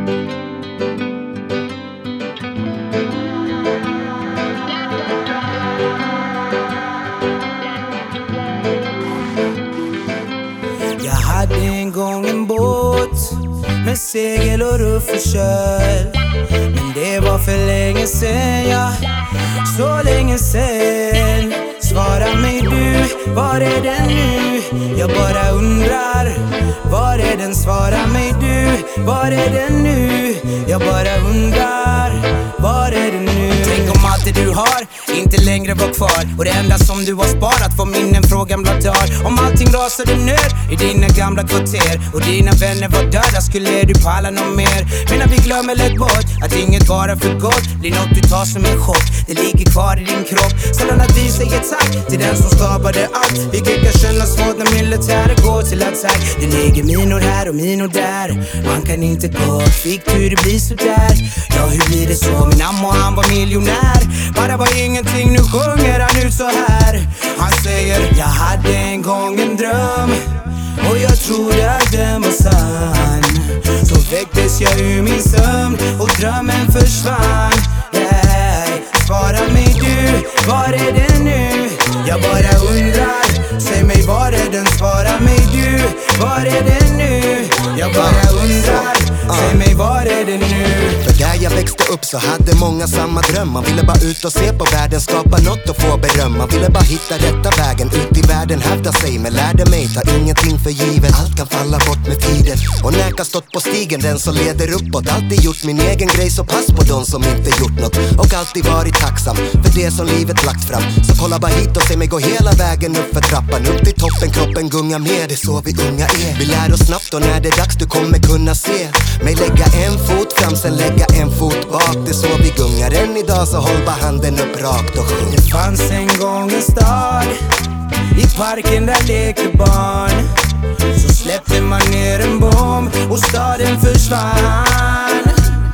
Jag hade en gång en båt med segel och ruff och köl, men det var för länge sen, ja, så länge sen. Svara mig du, var är den nu? Jag bara undrar, var är den? Svara mig du, var är den nu? Jag bara undrar, var är den nu? Tänk om allt det du har inte längre var kvar, och det enda som du har sparat var minnen från gamla dagar. Om allting rasade ner i dina gamla kvarter och dina vänner var döda, skulle du palla någon mer? Men när vi glömmer lätt bort att inget bara för gott blir något du tar som en chock. Det ligger kvar i din kropp, sällan att vi säger tack till den som skapade allt. Vilket kan kännas svårt när militären går till attack. Det ligger minor här och minor där, man kan inte gå. Fick du det blir sådär? Ja, hur blir det så? Min ammo han var miljonär, bara var ingenting, nu sjunger han ut så här. Han säger, jag hade en gång en dröm och jag trodde att den var sann. Så väcktes jag ur min sömn och drömmen försvann. Yeah. Svara mig du, var är den nu? Jag bara undrar, säg mig var är den? Svara mig du, var är den nu? Jag bara undrar, säg mig var är den nu? För där jag växte upp så hade många samma dröm. Man ville bara ut och se på världen, skapa något och få beröm. Man ville bara hitta rätta vägen ut i världen, hävda sig. Men lärde mig, ta ingenting för givet. Allt kan falla bort med tiden, och när jag stått på stigen, den som leder uppåt. Alltid gjort min egen grej, så pass på de som inte gjort något. Och alltid varit tacksam för det som livet lagt fram. Så kolla bara hit och se mig gå hela vägen upp för trappan. Upp till toppen, kroppen gungar med, det är så vi unga är. Vi lär oss snabbt, och när det är dags du kommer kunna se mig lägga en fot fram, sen lägga en fot bak. Det är så vi gungar än idag, så håll bara handen upp rakt och sjung. Det fanns en gång en stad, i parken där leker barn. Så släppte man ner en bomb och staden försvann.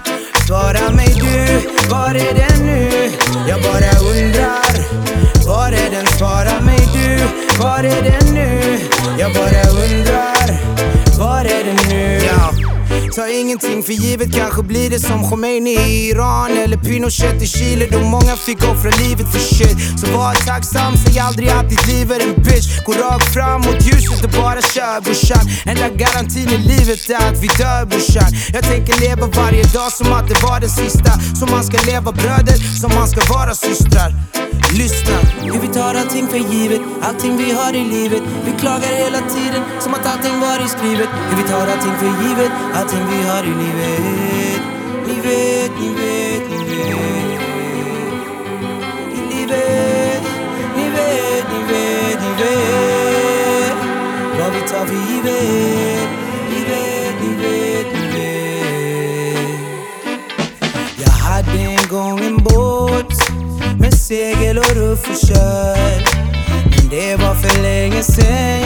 Svara mig du, var är den nu? Jag bara undrar, var är den? Svara mig du, var är den nu? Jag bara undrar, var är den nu? Ja. Ta ingenting för givet, kanske blir det som Khomeini i Iran eller Pinochet i Chile, då många fick offra livet för shit. Så var tacksam, säg aldrig att ditt liv är en bitch. Gå rakt fram mot ljuset och bara kör brorsan. Enda garantin i livet är att vi dör brorsan. Jag tänker leva varje dag som att det var den sista. Som man ska leva bröder, som man ska vara systrar. Lyssna, hur vi tar allting för givet, allting vi har i livet. Vi klagar hela tiden, som att allting var i skrivet. Hur vi tar allting för givet, allting vi har i livet. Ni vet, ni vet, ni vet. I livet, ni vet, ni vet, ni vet. Vad vi tar för givet. Ni vet, ni vet, ni vet. Jag hade en gång en båt med segel och ruff och köl, men det var för länge sen.